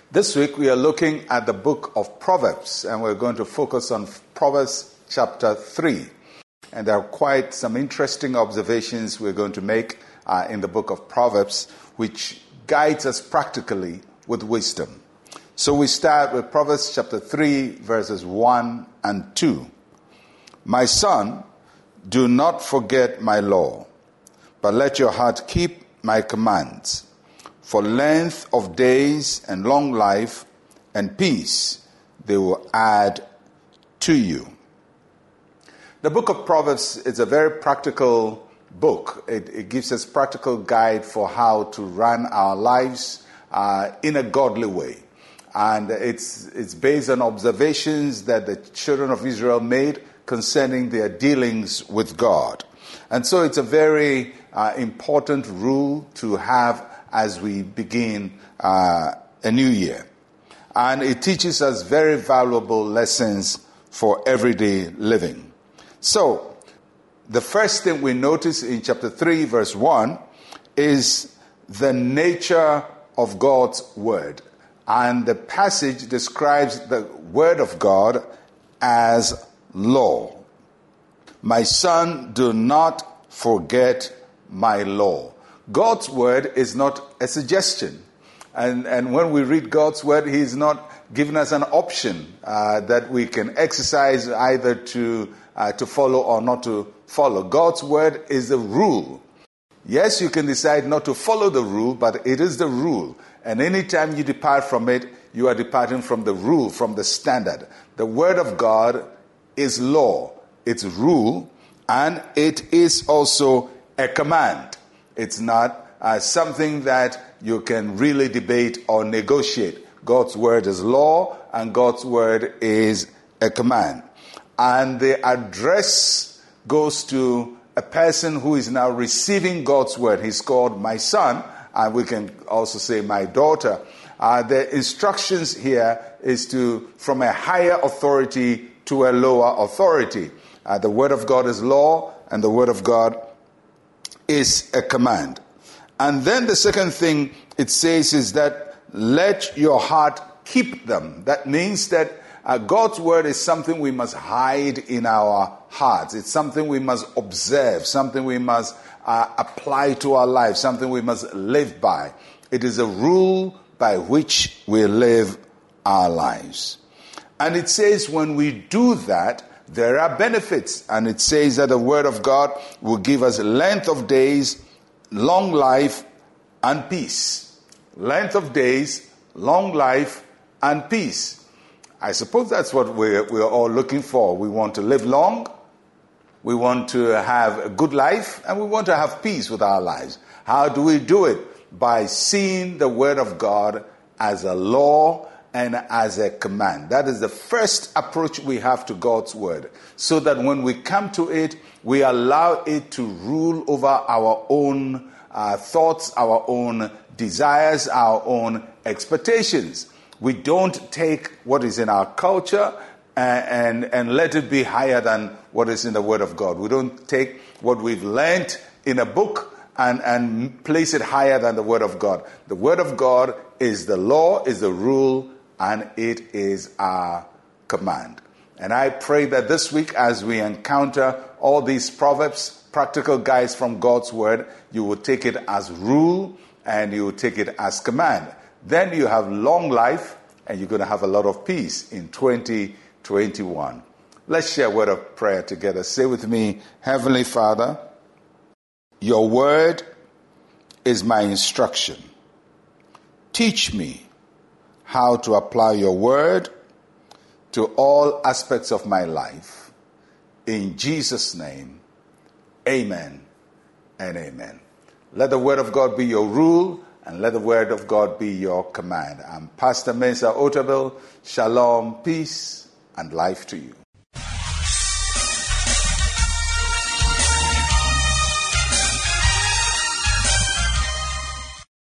This week we are looking at the book of Proverbs, and we're going to focus on Proverbs chapter 3. And there are quite some interesting observations we're going to make in the book of Proverbs, which guides us practically with wisdom. So we start with Proverbs chapter 3, verses 1 and 2. My son, do not forget my law, but let your heart keep my commands. For length of days and long life and peace they will add to you. The book of Proverbs is a very practical book. It gives us practical guide for how to run our lives in a godly way. And it's based on observations that the children of Israel made concerning their dealings with God. And so it's a very important rule to have as we begin a new year. And it teaches us very valuable lessons for everyday living. So, the first thing we notice in chapter 3, verse 1, is the nature of God's word. And the passage describes the word of God as law. My son, do not forget my law. God's word is not a suggestion. And when we read God's word, He's not giving us an option that we can exercise either to follow or not to follow. God's word is the rule. Yes, you can decide not to follow the rule, but it is the rule. And anytime you depart from it, you are departing from the rule, from the standard. The word of God is law. It's rule, and it is also a command. It's not something that you can really debate or negotiate. God's word is law, and God's word is a command. And the address goes to a person who is now receiving God's word. He's called my son, and we can also say my daughter. The instructions here is from a higher authority to a lower authority. The word of God is law, and the word of God is a command. And then the second thing it says is that let your heart keep them. That means that God's word is something we must hide in our hearts. It's something we must observe, something we must apply to our lives, something we must live by. It is a rule by which we live our lives. And it says when we do that, there are benefits. And it says that the word of God will give us length of days, long life, and peace. Length of days, long life, and peace. I suppose that's what we're all looking for. We want to live long, we want to have a good life, and we want to have peace with our lives. How do we do it? By seeing the word of God as a law and as a command. That is the first approach we have to God's word. So that when we come to it, we allow it to rule over our own thoughts, our own desires, our own expectations. We don't take what is in our culture and let it be higher than what is in the word of God. We don't take what we've learned in a book and place it higher than the word of God. The word of God is the law, is the rule, and it is our command. And I pray that this week, as we encounter all these proverbs, practical guides from God's word, you will take it as rule and you will take it as command. Then you have long life and you're going to have a lot of peace in 2021. Let's share a word of prayer together. Say with me, Heavenly Father, your word is my instruction. Teach me how to apply your word to all aspects of my life. In Jesus' name, amen and amen. Let the word of God be your rule, and let the word of God be your command. I'm Pastor Mensa Otabil. Shalom, peace, and life to you.